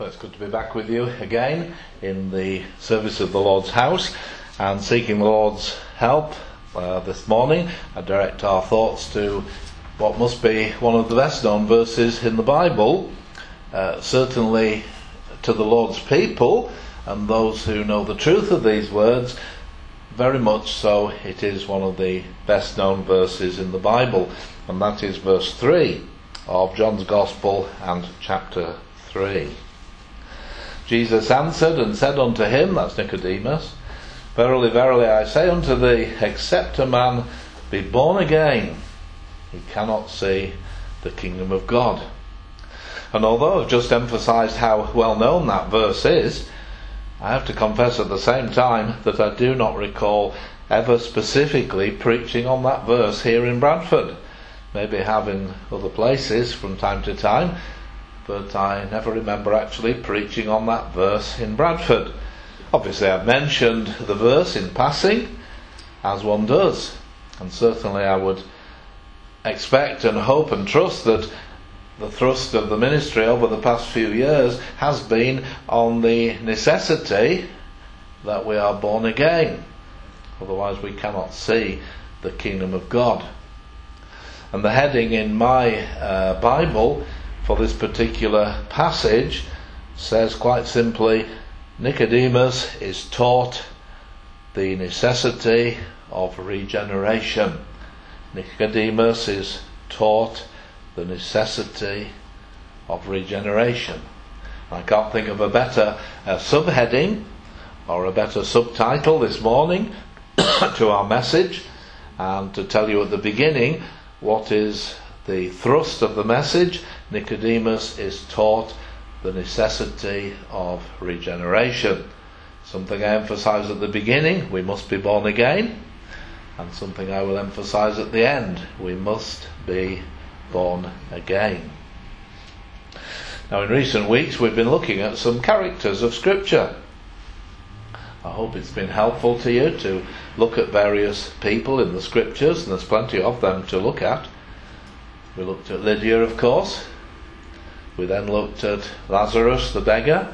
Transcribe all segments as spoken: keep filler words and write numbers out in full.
Well, it's good to be back with you again in the service of the Lord's house and seeking the Lord's help uh, this morning. I direct our thoughts to what must be one of the best known verses in the Bible, uh, certainly to the Lord's people and those who know the truth of these words. Very much so, it is one of the best known verses in the Bible, and that is verse three of John's Gospel and chapter three. Jesus answered and said unto him, that's Nicodemus, Verily, verily, I say unto thee, except a man be born again, he cannot see the kingdom of God. And although I've just emphasised how well known that verse is, I have to confess at the same time that I do not recall ever specifically preaching on that verse here in Bradford. Maybe have in other places from time to time, but I never remember actually preaching on that verse in Bradford. Obviously I've mentioned the verse in passing, as one does, and certainly I would expect and hope and trust that the thrust of the ministry over the past few years has been on the necessity that we are born again. Otherwise we cannot see the kingdom of God. And the heading in my uh, Bible for this particular passage says quite simply, Nicodemus is taught the necessity of regeneration. Nicodemus is taught the necessity of regeneration. I can't think of a better uh, subheading or a better subtitle this morning to our message, and to tell you at the beginning what is the thrust of the message. Nicodemus is taught the necessity of regeneration. Something I emphasise at the beginning, we must be born again, and something I will emphasise at the end, we must be born again. Now, in recent weeks we've been looking at some characters of Scripture. I hope it's been helpful to you to look at various people in the Scriptures, and there's plenty of them to look at. We looked at Lydia, of course. We then looked at Lazarus the beggar,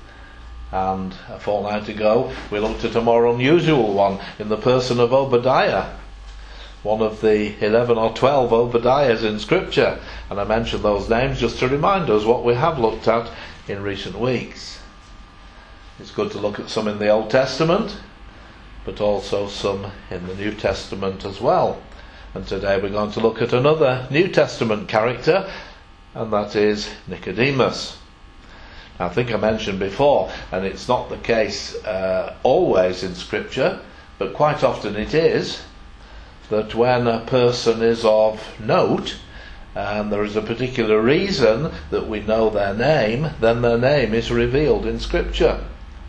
and a fortnight ago we looked at a more unusual one in the person of Obadiah, one of the eleven or twelve Obadiahs in Scripture, and I mentioned those names just to remind us what we have looked at in recent weeks. It's good to look at some in the Old Testament, but also some in the New Testament as well. And today we're going to look at another New Testament character, and that is Nicodemus. Now, I think I mentioned before, and it's not the case uh, always in Scripture, but quite often it is, that when a person is of note, and there is a particular reason that we know their name, then their name is revealed in Scripture.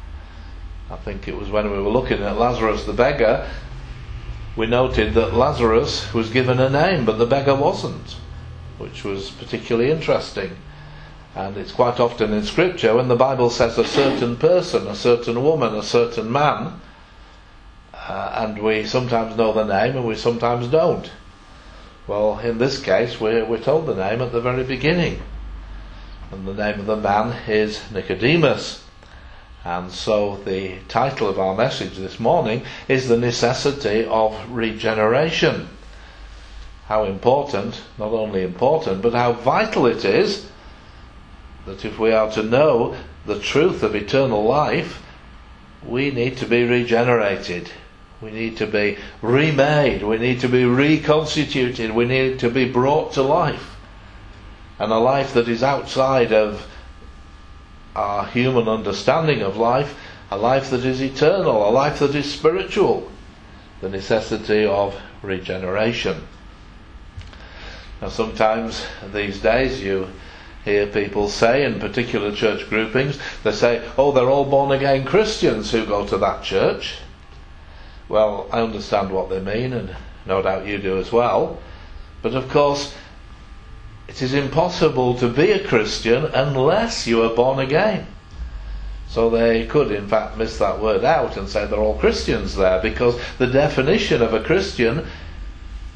I think it was when we were looking at Lazarus the beggar, we noted that Lazarus was given a name, but the beggar wasn't, which was particularly interesting. And it's quite often in Scripture when the Bible says a certain person, a certain woman, a certain man, uh, and we sometimes know the name and we sometimes don't. Well, in this case we're, we're told the name at the very beginning, and the name of the man is Nicodemus. And so the title of our message this morning is the necessity of regeneration. How important, not only important, but how vital it is that if we are to know the truth of eternal life, we need to be regenerated. We need to be remade. We need to be reconstituted. We need to be brought to life. And a life that is outside of our human understanding of life, a life that is eternal, a life that is spiritual, the necessity of regeneration. Now, sometimes these days you hear people say in particular church groupings, they say, oh, they're all born again Christians who go to that church. Well, I understand what they mean, and no doubt you do as well, but of course it is impossible to be a Christian unless you are born again. So they could in fact miss that word out and say they're all Christians there, because the definition of a Christian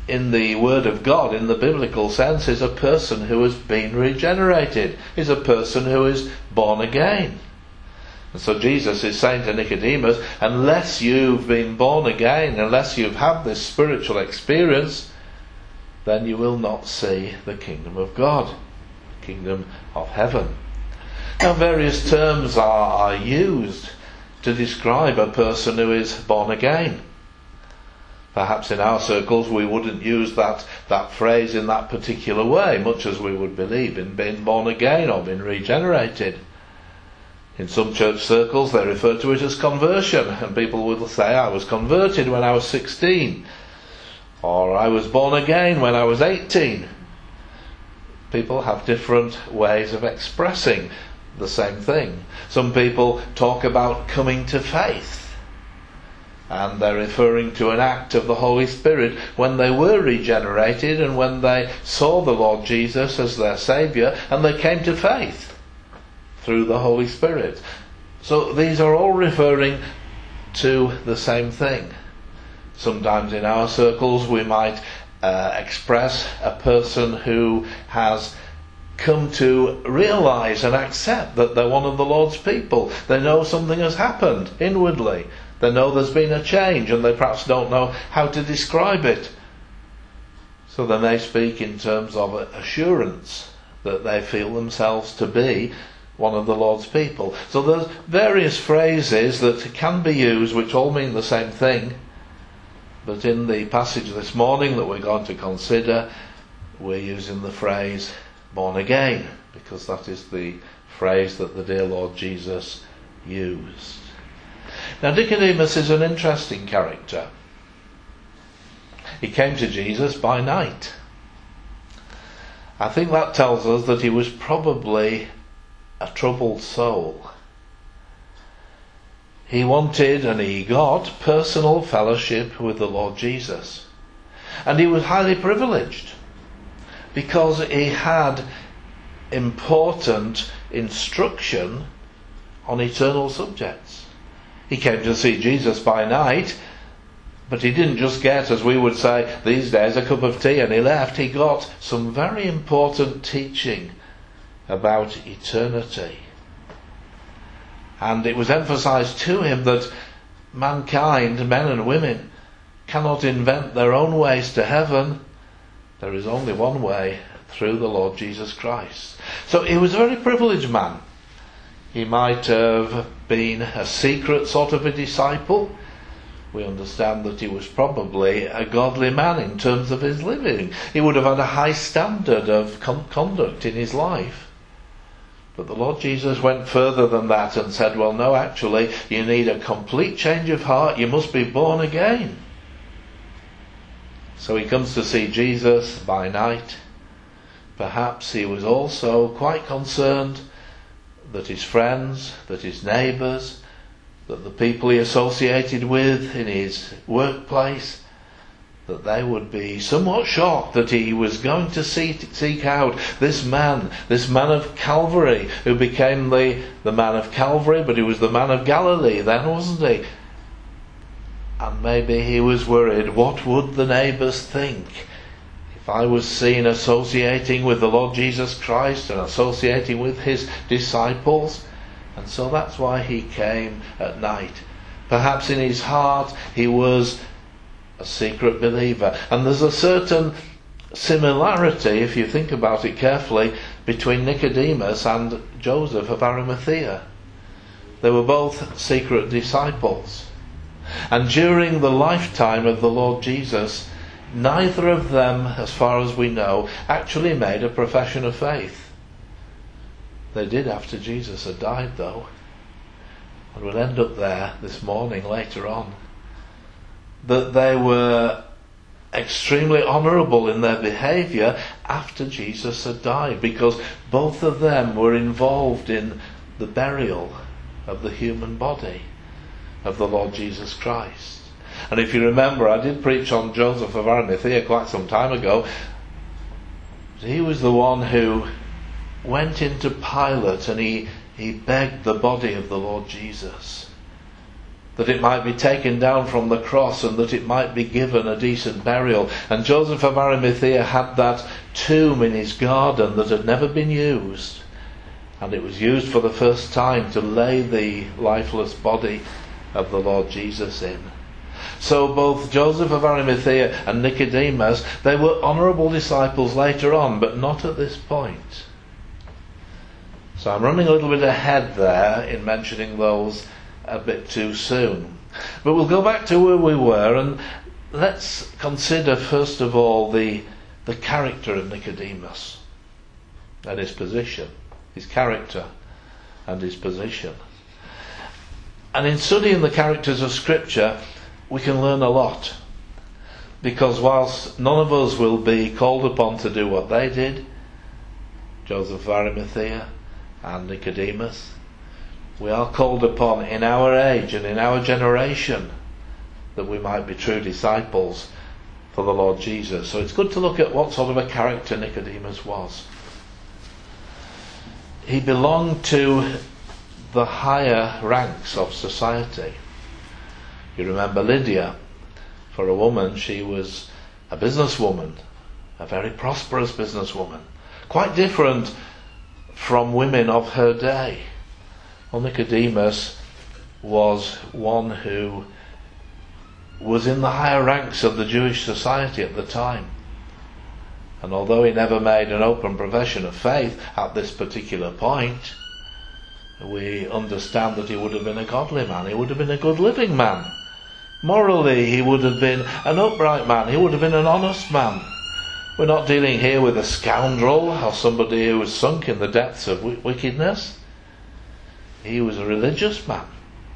in the Word of God, in the biblical sense, is a person who has been regenerated, is a person who is born again. And so Jesus is saying to Nicodemus, unless you've been born again, unless you've had this spiritual experience, then you will not see the kingdom of God, the kingdom of heaven. Now, various terms are, are used to describe a person who is born again. Perhaps in our circles we wouldn't use that, that phrase in that particular way, much as we would believe in being born again or being regenerated. In some church circles they refer to it as conversion, and people will say, I was converted when I was sixteen, or I was born again when I was eighteen. People have different ways of expressing the same thing. Some people talk about coming to faith, and they're referring to an act of the Holy Spirit when they were regenerated and when they saw the Lord Jesus as their Saviour and they came to faith through the Holy Spirit. So these are all referring to the same thing. Sometimes in our circles we might uh, express a person who has come to realise and accept that they're one of the Lord's people. They know something has happened inwardly. They know there's been a change and they perhaps don't know how to describe it. So they may speak in terms of assurance that they feel themselves to be one of the Lord's people. So there's various phrases that can be used which all mean the same thing. But in the passage this morning that we're going to consider, we're using the phrase born again, because that is the phrase that the dear Lord Jesus used. Now, Nicodemus is an interesting character. He came to Jesus by night. I think that tells us that he was probably a troubled soul. He wanted and he got personal fellowship with the Lord Jesus. And he was highly privileged because he had important instruction on eternal subjects. He came to see Jesus by night, but he didn't just get, as we would say these days, a cup of tea and he left. He got some very important teaching about eternity. And it was emphasized to him that mankind, men and women, cannot invent their own ways to heaven. There is only one way, through the Lord Jesus Christ. So he was a very privileged man. He might have been a secret sort of a disciple. We understand that he was probably a godly man in terms of his living. He would have had a high standard of con- conduct in his life. But the Lord Jesus went further than that and said, well, no, actually, you need a complete change of heart. You must be born again. So he comes to see Jesus by night. Perhaps he was also quite concerned that his friends, that his neighbours, that the people he associated with in his workplace, that they would be somewhat shocked that he was going to seek, seek out this man, this man of Calvary, who became the, the man of Calvary, but he was the man of Galilee then, wasn't he? And maybe he was worried, what would the neighbours think if I was seen associating with the Lord Jesus Christ and associating with his disciples? And so that's why he came at night. Perhaps in his heart he was a secret believer. And there's a certain similarity, if you think about it carefully, between Nicodemus and Joseph of Arimathea. They were both secret disciples. And during the lifetime of the Lord Jesus, neither of them, as far as we know, actually made a profession of faith. They did after Jesus had died, though. And we'll end up there this morning later on. That they were extremely honourable in their behaviour after Jesus had died, because both of them were involved in the burial of the human body of the Lord Jesus Christ. And if you remember, I did preach on Joseph of Arimathea quite some time ago. He was the one who went into Pilate and he, he begged the body of the Lord Jesus. that it might be taken down from the cross and that it might be given a decent burial. And Joseph of Arimathea had that tomb in his garden that had never been used, and it was used for the first time to lay the lifeless body of the Lord Jesus in. So both Joseph of Arimathea and Nicodemus, they were honourable disciples later on, but not at this point. So I'm running a little bit ahead there in mentioning those a bit too soon. But we'll go back to where we were, and let's consider first of all the, the character of Nicodemus and his position. His character and his position. And in studying the characters of Scripture, we can learn a lot. Because whilst none of us will be called upon to do what they did, Joseph of Arimathea and Nicodemus, we are called upon in our age and in our generation that we might be true disciples for the Lord Jesus. So it's good to look at what sort of a character Nicodemus was. He belonged to the higher ranks of society. You remember Lydia. For a woman, she was a businesswoman, a very prosperous businesswoman, quite different from women of her day. Well, Nicodemus was one who was in the higher ranks of the Jewish society at the time. And although he never made an open profession of faith at this particular point, we understand that he would have been a godly man. He would have been a good living man. Morally, he would have been an upright man. He would have been an honest man. We're not dealing here with a scoundrel or somebody who was sunk in the depths of w- wickedness. He was a religious man.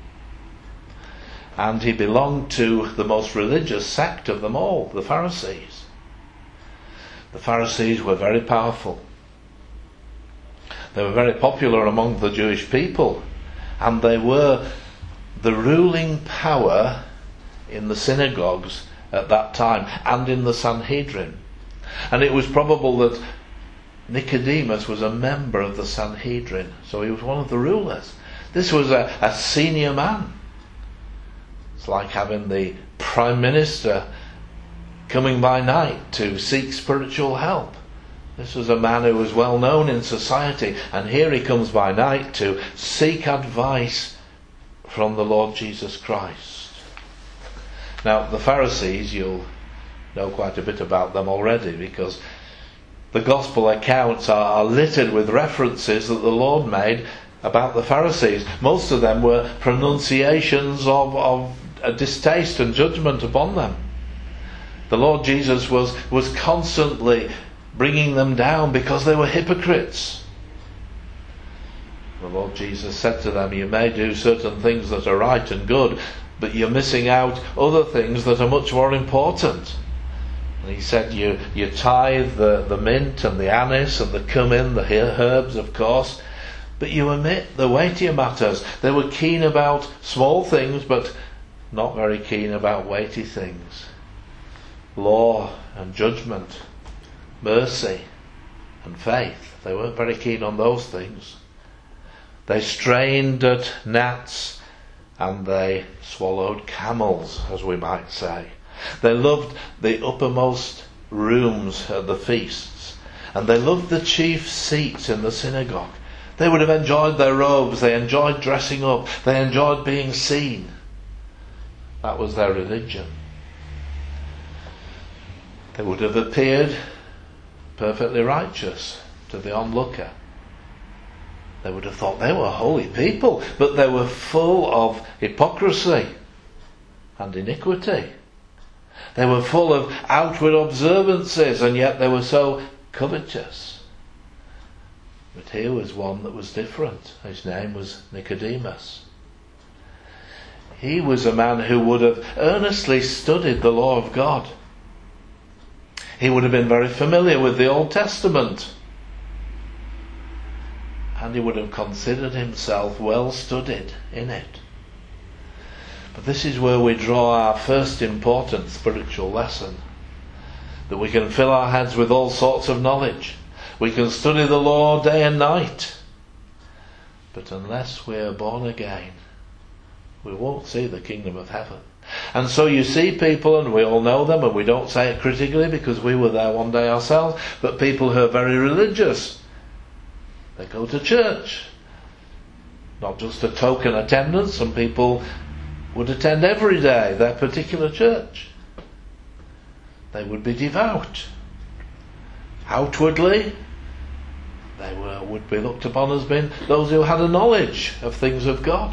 And he belonged to the most religious sect of them all, the Pharisees. The Pharisees were very powerful. They were very popular among the Jewish people, and they were the ruling power in the synagogues at that time and in the Sanhedrin. And it was probable that Nicodemus was a member of the Sanhedrin, so he was one of the rulers. This was a, a senior man. It's like having the Prime Minister coming by night to seek spiritual help. This was a man who was well known in society, and here he comes by night to seek advice from the Lord Jesus Christ. Now, the Pharisees, you'll know quite a bit about them already, because the Gospel accounts are, are littered with references that the Lord made about the Pharisees. Most of them were pronunciations of, of a distaste and judgment upon them. The Lord Jesus was, was constantly bringing them down because they were hypocrites. The Lord Jesus said to them, you may do certain things that are right and good, but you're missing out other things that are much more important. And he said, you, you tithe the, the mint and the anise and the cumin, the herbs of course, but you omit the weightier matters. They were keen about small things, but not very keen about weighty things. Law and judgment, mercy and faith. They weren't very keen on those things. They strained at gnats and they swallowed camels, as we might say. They loved the uppermost rooms at the feasts, and they loved the chief seats in the synagogue. They would have enjoyed their robes, they enjoyed dressing up, they enjoyed being seen. That was their religion. They would have appeared perfectly righteous to the onlooker. They would have thought they were holy people, but they were full of hypocrisy and iniquity. They were full of outward observances, and yet they were so covetous. But here was one that was different. His name was Nicodemus. He was a man who would have earnestly studied the law of God. He would have been very familiar with the Old Testament. And he would have considered himself well studied in it. But this is where we draw our first important spiritual lesson. That we can fill our heads with all sorts of knowledge. We can study the law day and night. But unless we are born again, we won't see the kingdom of heaven. And so you see people, and we all know them, and we don't say it critically because we were there one day ourselves, but people who are very religious, they go to church. Not just a token attendance. Some people would attend every day their particular church. They would be devout. Outwardly, they were, would be looked upon as being those who had a knowledge of things of God.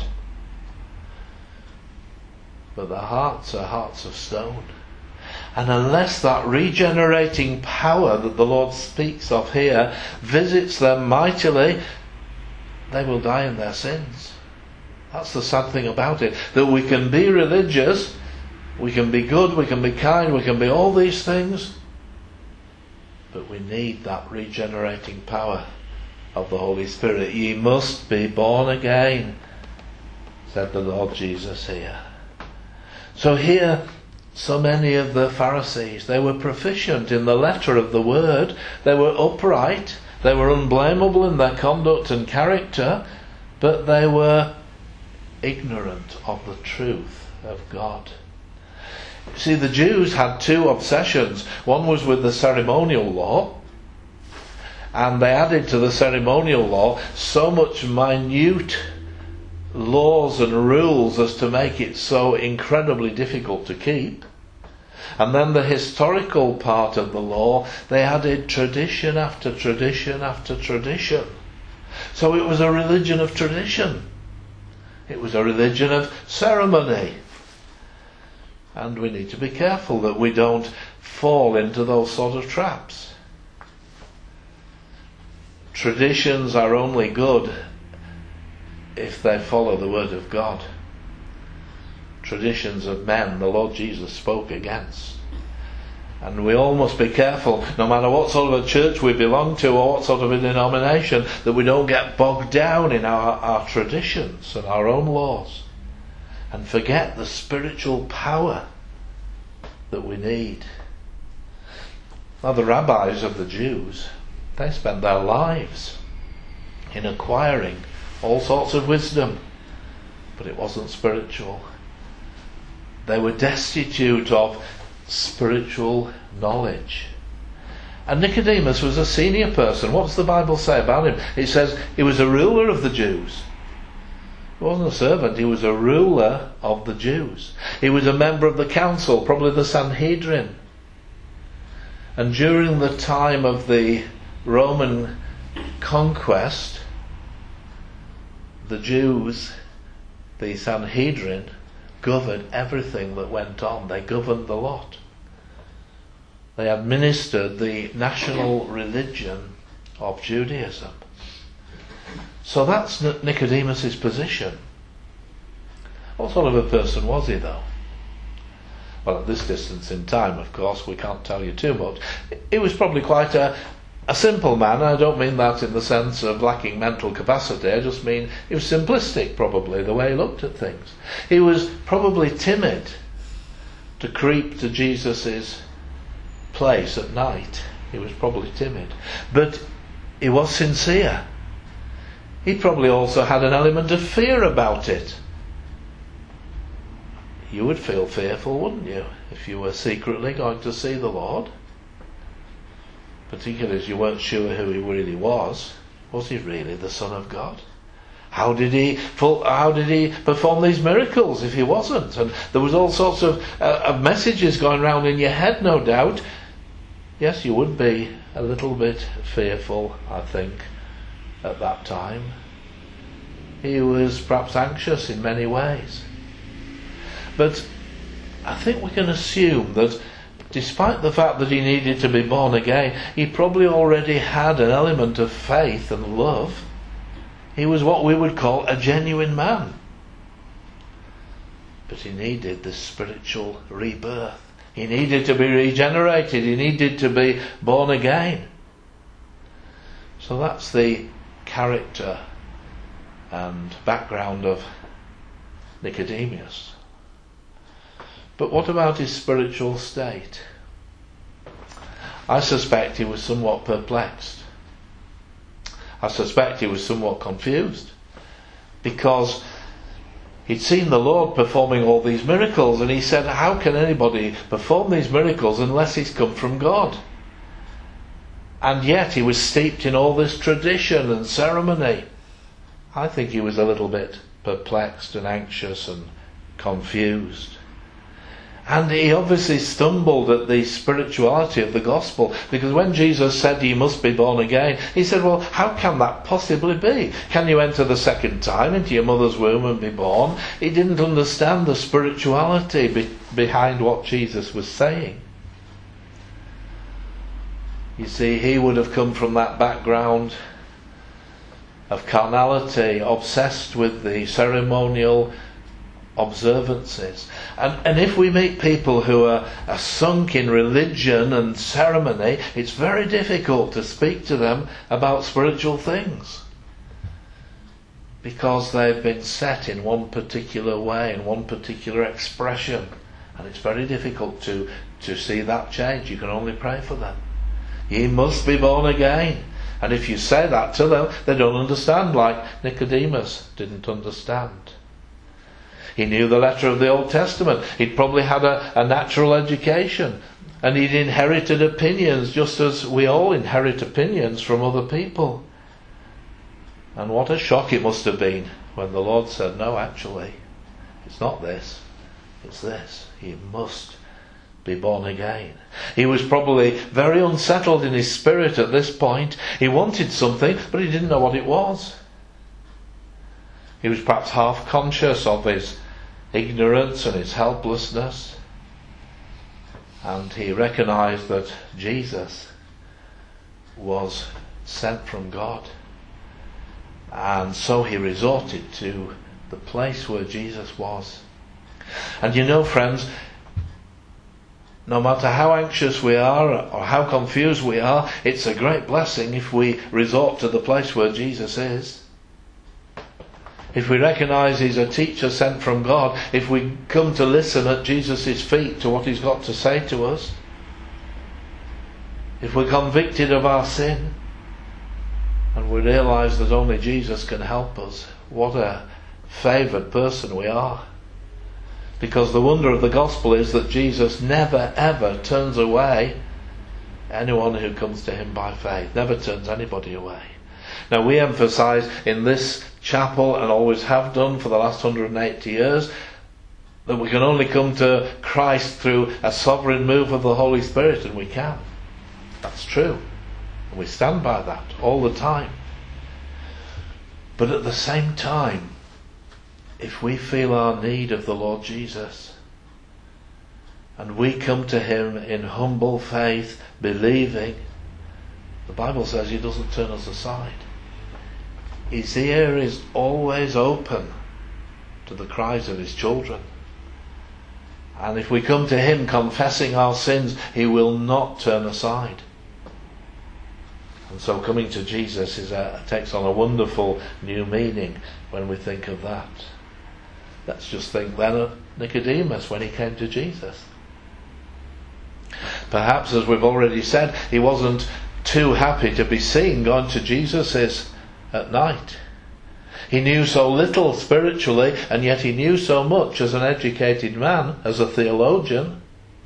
But their hearts are hearts of stone. And unless that regenerating power that the Lord speaks of here visits them mightily, they will die in their sins. That's the sad thing about it. That we can be religious, we can be good, we can be kind, we can be all these things, but we need that regenerating power of the Holy Spirit. Ye must be born again, said the Lord Jesus here. So here, so many of the Pharisees, they were proficient in the letter of the word, they were upright, they were unblameable in their conduct and character, but they were ignorant of the truth of God. You see, the Jews had two obsessions. One was with the ceremonial law, and they added to the ceremonial law so much minute laws and rules as to make it so incredibly difficult to keep. And then the historical part of the law, they added tradition after tradition after tradition. So it was a religion of tradition. It was a religion of ceremony. And we need to be careful that we don't fall into those sort of traps. Traditions are only good if they follow the word of God. Traditions of men the Lord Jesus spoke against. And we all must be careful, no matter what sort of a church we belong to or what sort of a denomination, that we don't get bogged down in our, our traditions and our own laws and forget the spiritual power that we need. Now, the rabbis of the Jews, they spent their lives in acquiring all sorts of wisdom, but it wasn't spiritual. They were destitute of spiritual knowledge. And Nicodemus was a senior person. What does the Bible say about him? It says he was a ruler of the Jews. He wasn't a servant, he was a ruler of the Jews. He was a member of the council, probably the Sanhedrin. And during the time of the Roman conquest, the Jews, the Sanhedrin, governed everything that went on. They governed the lot. They administered the national religion of Judaism. So that's Nicodemus' position. What sort of a person was he, though? Well, at this distance in time, of course, we can't tell you too much. He was probably quite a, a simple man. I don't mean that in the sense of lacking mental capacity. I just mean he was simplistic, probably, the way he looked at things. He was probably timid to creep to Jesus' place at night. He was probably timid. But he was sincere. He probably also had an element of fear about it. You would feel fearful, wouldn't you, if you were secretly going to see the Lord? Particularly as you weren't sure who he really was. Was he really the Son of God? How did he how did he perform these miracles if he wasn't? And there was all sorts of, uh, of messages going around in your head, no doubt. Yes, you would be a little bit fearful, I think, at that time. He was perhaps anxious in many ways. But I think we can assume that despite the fact that he needed to be born again, he probably already had an element of faith and love. He was what we would call a genuine man. But he needed this spiritual rebirth. He needed to be regenerated. He needed to be born again. So that's the character and background of Nicodemus. But what about his spiritual state? I suspect he was somewhat perplexed. I suspect he was somewhat confused. Because He'd seen the Lord performing all these miracles, and he said, how can anybody perform these miracles unless he's come from God? And yet he was steeped in all this tradition and ceremony. I think he was a little bit perplexed and anxious and confused. And he obviously stumbled at the spirituality of the gospel, because when Jesus said you must be born again, he said, well, how can that possibly be? Can you enter the second time into your mother's womb and be born? He didn't understand the spirituality be- behind what Jesus was saying. You see, he would have come from that background of carnality, obsessed with the ceremonial observances. And, and if we meet people who are, are sunk in religion and ceremony, it's very difficult to speak to them about spiritual things, because they've been set in one particular way, in one particular expression, and it's very difficult to, to see that change. You can only pray for them. Ye must be born again. And if you say that to them, they don't understand, like Nicodemus didn't understand. He knew the letter of the Old Testament. He'd probably had a, a natural education. And he'd inherited opinions, just as we all inherit opinions from other people. And what a shock it must have been when the Lord said, no, actually, it's not this, it's this. You must be born again. He was probably very unsettled in his spirit at this point. He wanted something, but he didn't know what it was. He was perhaps half conscious of his ignorance and his helplessness, and he recognized that Jesus was sent from God, and so he resorted to the place where Jesus was. And you know, friends, no matter how anxious we are or how confused we are, it's a great blessing if we resort to the place where Jesus is. If we recognise he's a teacher sent from God, if we come to listen at Jesus' feet to what he's got to say to us, if we're convicted of our sin and we realise that only Jesus can help us, what a favoured person we are. Because the wonder of the gospel is that Jesus never ever turns away anyone who comes to him by faith. Never turns anybody away. Now, we emphasise in this chapel, and always have done for the last one hundred eighty years, that we can only come to Christ through a sovereign move of the Holy Spirit, and we can. That's true. And we stand by that all the time. But at the same time, if we feel our need of the Lord Jesus, and we come to him in humble faith, believing, the Bible says he doesn't turn us aside. His ear is always open to the cries of his children. And if we come to him confessing our sins, he will not turn aside. And so coming to Jesus is a, takes on a wonderful new meaning when we think of that. Let's just think then of Nicodemus when he came to Jesus. Perhaps, as we've already said, he wasn't too happy to be seen going to Jesus is at night. He knew so little spiritually, and yet he knew so much as an educated man, as a theologian.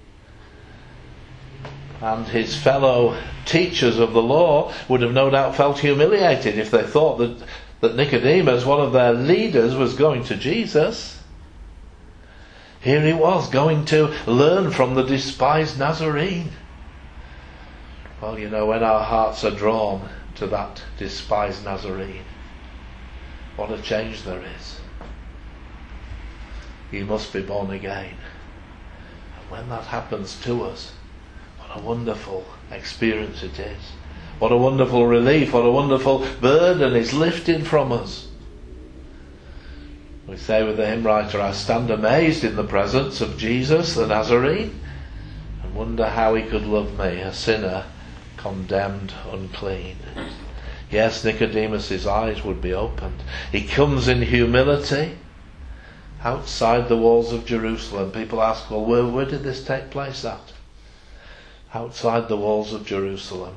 And his fellow teachers of the law would have no doubt felt humiliated if they thought that, that Nicodemus, one of their leaders, was going to Jesus. Here he was, going to learn from the despised Nazarene. Well, you know, when our hearts are drawn to that despised Nazarene, what a change there is. You must be born again. And when that happens to us, what a wonderful experience it is. What a wonderful relief, what a wonderful burden is lifted from us. We say with the hymn writer, I stand amazed in the presence of Jesus the Nazarene, and wonder how he could love me, a sinner condemned unclean. Yes, Nicodemus's eyes would be opened. He comes in humility outside the walls of Jerusalem. People ask, well, where, where did this take place at? Outside the walls of Jerusalem.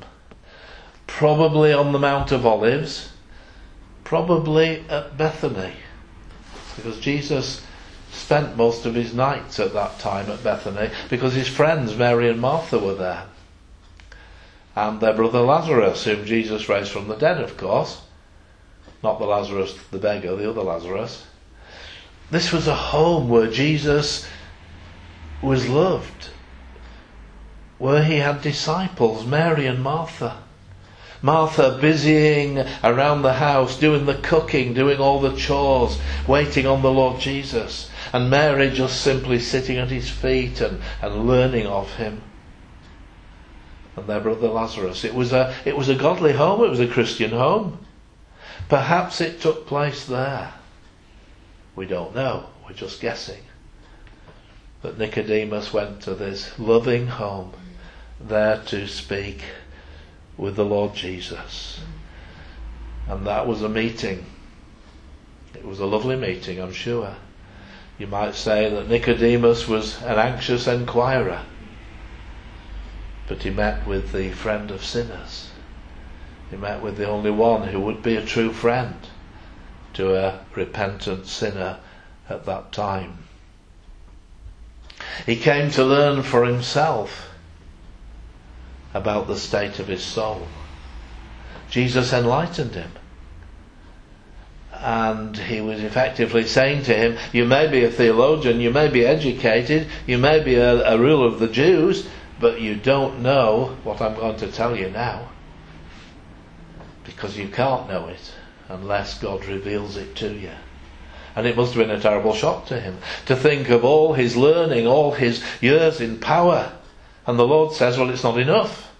Probably on the Mount of Olives. Probably at Bethany. Because Jesus spent most of his nights at that time at Bethany because his friends Mary and Martha were there. And their brother Lazarus, whom Jesus raised from the dead, of course. Not the Lazarus, the beggar, the other Lazarus. This was a home where Jesus was loved, where he had disciples, Mary and Martha. Martha busying around the house, doing the cooking, doing all the chores, waiting on the Lord Jesus. And Mary just simply sitting at his feet and, and learning of him. And their brother Lazarus. It was a it was a godly home, it was a Christian home. Perhaps it took place there. We don't know, we're just guessing. But Nicodemus went to this loving home, there to speak with the Lord Jesus. And that was a meeting. It was a lovely meeting, I'm sure. You might say that Nicodemus was an anxious inquirer, but he met with the friend of sinners. He met with the only one who would be a true friend to a repentant sinner at that time. He came to learn for himself about the state of his soul. Jesus enlightened him. And he was effectively saying to him, you may be a theologian, you may be educated, you may be a, a ruler of the Jews, but you don't know what I'm going to tell you now. Because you can't know it unless God reveals it to you. And it must have been a terrible shock to him to think of all his learning, all his years in power. And the Lord says, well, it's not enough.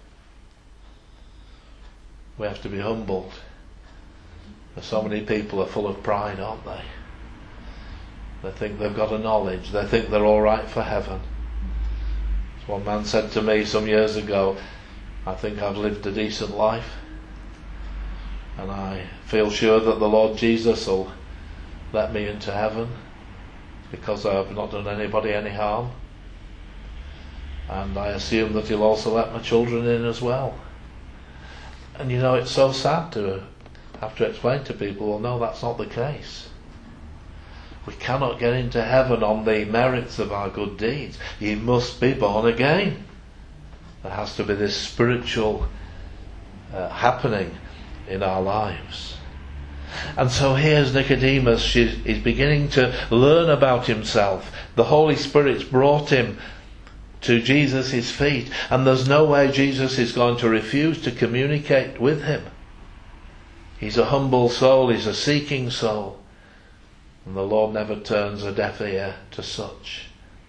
We have to be humbled. So many people are full of pride, aren't they? They think they've got a knowledge. They think they're all right for heaven. As one man said to me some years ago, I think I've lived a decent life. And I feel sure that the Lord Jesus will let me into heaven because I've not done anybody any harm. And I assume that he'll also let my children in as well. And you know, it's so sad to have to explain to people, well, no, that's not the case. We cannot get into heaven on the merits of our good deeds. You must be born again. There has to be this spiritual uh, happening in our lives. And so here's Nicodemus. He's beginning to learn about himself. The Holy Spirit's brought him to Jesus' feet, and there's no way Jesus is going to refuse to communicate with him. He's a humble soul, he's a seeking soul, and the Lord never turns a deaf ear to such.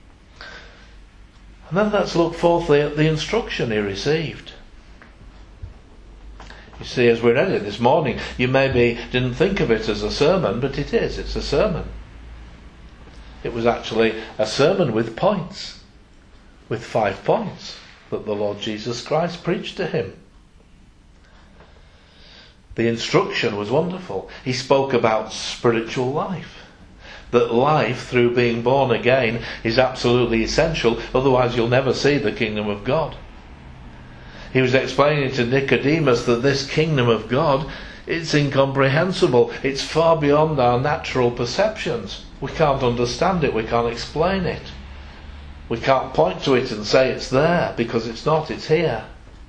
And then let's look fourthly at the instruction he received. You see, as we read it this morning, you maybe didn't think of it as a sermon, but it is, it's a sermon. It was actually a sermon with points, with five points that the Lord Jesus Christ preached to him. The instruction was wonderful. He spoke about spiritual life. That life through being born again is absolutely essential, otherwise you'll never see the kingdom of God. He was explaining to Nicodemus that this kingdom of God, it's incomprehensible. It's far beyond our natural perceptions. We can't understand it. We can't explain it. We can't point to it and say it's there, because it's not. It's here.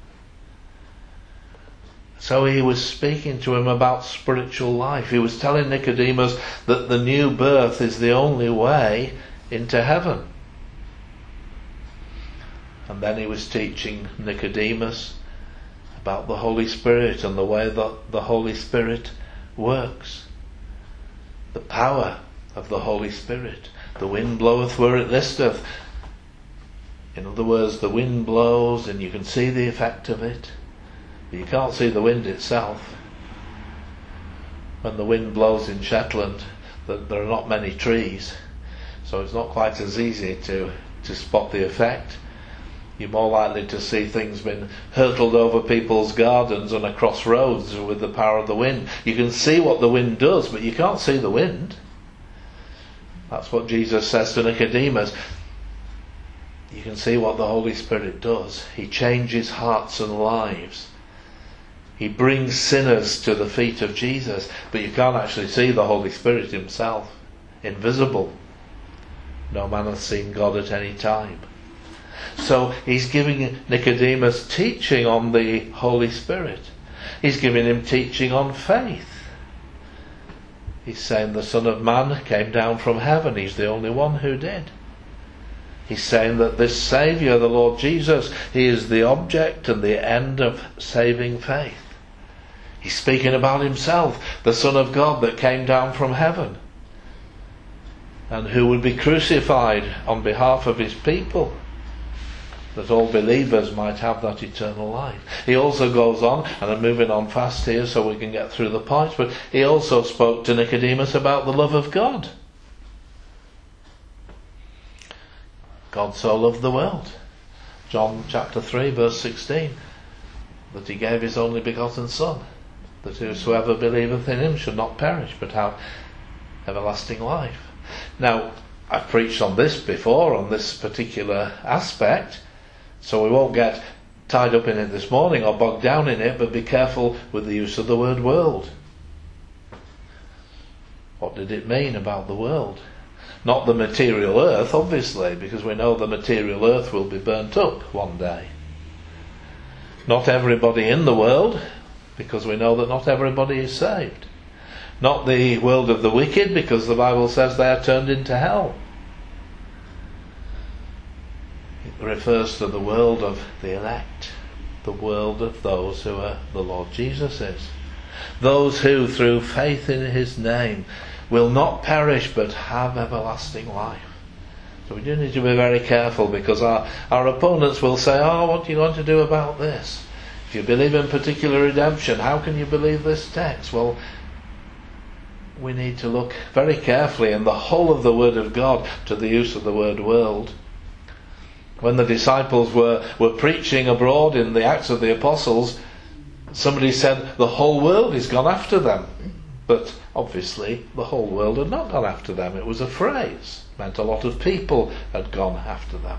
So he was speaking to him about spiritual life. He was telling Nicodemus that the new birth is the only way into heaven. And then he was teaching Nicodemus about the Holy Spirit and the way that the Holy Spirit works. The power of the Holy Spirit. The wind bloweth where it listeth. In other words, the wind blows and you can see the effect of it. But you can't see the wind itself. When the wind blows in Shetland, there are not many trees. So it's not quite as easy to, to spot the effect. You're more likely to see things being hurtled over people's gardens and across roads with the power of the wind. You can see what the wind does, but you can't see the wind. That's what Jesus says to Nicodemus. You can see what the Holy Spirit does. He changes hearts and lives. He brings sinners to the feet of Jesus, but you can't actually see the Holy Spirit himself. invisible. No man hath seen God at any time. So he's giving Nicodemus teaching on the Holy Spirit. He's giving him teaching on faith. He's saying the Son of Man came down from heaven. He's the only one who did. He's saying that this Saviour, the Lord Jesus, he is the object and the end of saving faith. He's speaking about himself, the Son of God that came down from heaven, and who would be crucified on behalf of his people, that all believers might have that eternal life. He also goes on, and I'm moving on fast here so we can get through the points, but he also spoke to Nicodemus about the love of God. God so loved the world. John chapter three verse sixteen, that he gave his only begotten Son, that whosoever believeth in him should not perish but have everlasting life. Now, I've preached on this before, on this particular aspect, so we won't get tied up in it this morning or bogged down in it, but be careful with the use of the word world. What did it mean about the world? Not the material earth, obviously, because we know the material earth will be burnt up one day. Not everybody in the world, because we know that not everybody is saved. Not the world of the wicked, because the Bible says they are turned into hell. It refers to the world of the elect, the world of those who are the Lord Jesus is. Those who, through faith in his name, will not perish but have everlasting life. So we do need to be very careful, because our, our opponents will say, oh, what are you going to do about this? If you believe in particular redemption, how can you believe this text? Well, we need to look very carefully in the whole of the Word of God to the use of the word world. When the disciples were, were preaching abroad in the Acts of the Apostles, somebody said the whole world is gone after them. But obviously the whole world had not gone after them. It was a phrase. It meant a lot of people had gone after them.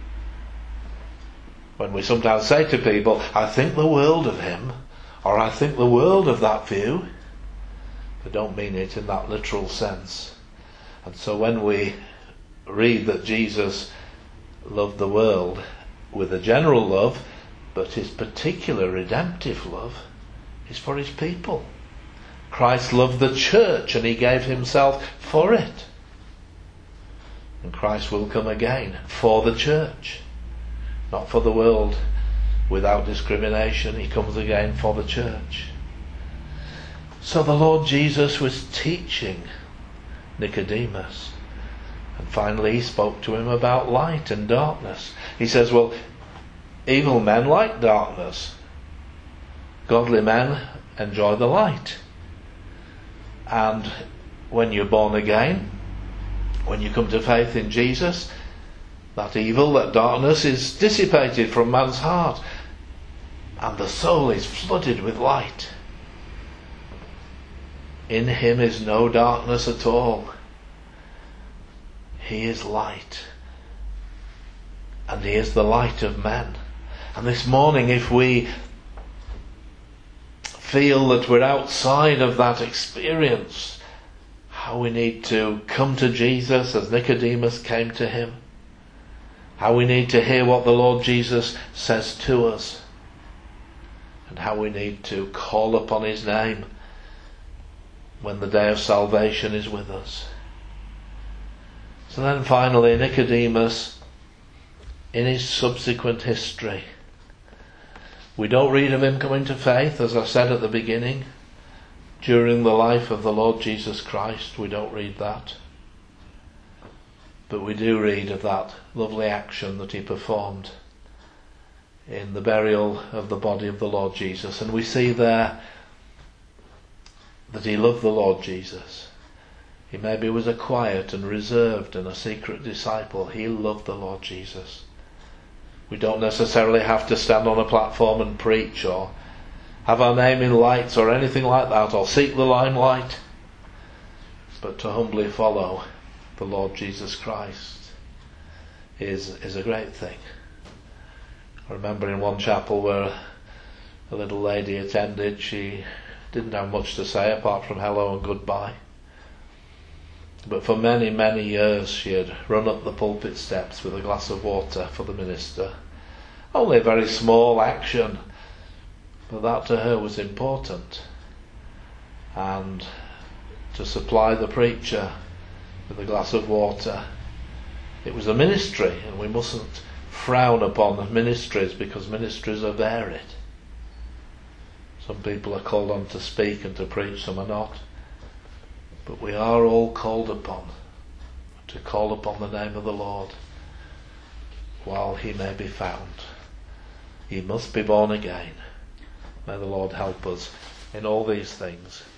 When we sometimes say to people, I think the world of him, or I think the world of that view, they don't mean it in that literal sense. And so when we read that Jesus loved the world with a general love, but his particular redemptive love is for his people. Christ loved the church and he gave himself for it. And Christ will come again for the church, not for the world without discrimination. He comes again for the church. So the Lord Jesus was teaching Nicodemus. And finally he spoke to him about light and darkness. He says, well, evil men like darkness. Godly men enjoy the light. And when you're born again, when you come to faith in Jesus, that evil, that darkness is dissipated from man's heart, and the soul is flooded with light. In him is no darkness at all. He is light, and he is the light of men. And this morning, if we feel that we're outside of that experience, how we need to come to Jesus as Nicodemus came to him, how we need to hear what the Lord Jesus says to us, and how we need to call upon his name when the day of salvation is with us. So then finally, Nicodemus, in his subsequent history, we don't read of him coming to faith, as I said at the beginning. During the life of the Lord Jesus Christ, we don't read that. But we do read of that lovely action that he performed in the burial of the body of the Lord Jesus. And we see there that he loved the Lord Jesus. He maybe was a quiet and reserved and a secret disciple. He loved the Lord Jesus. We don't necessarily have to stand on a platform and preach or have our name in lights or anything like that, or seek the limelight, but to humbly follow the Lord Jesus Christ is is a great thing. I remember in one chapel where a little lady attended, she didn't have much to say apart from hello and goodbye. But for many, many years she had run up the pulpit steps with a glass of water for the minister. Only a very small action, but that to her was important. And to supply the preacher with a glass of water, it was a ministry, and we mustn't frown upon ministries because ministries are varied. Some people are called on to speak and to preach, some are not. But we are all called upon to call upon the name of the Lord while he may be found. He must be born again. May the Lord help us in all these things.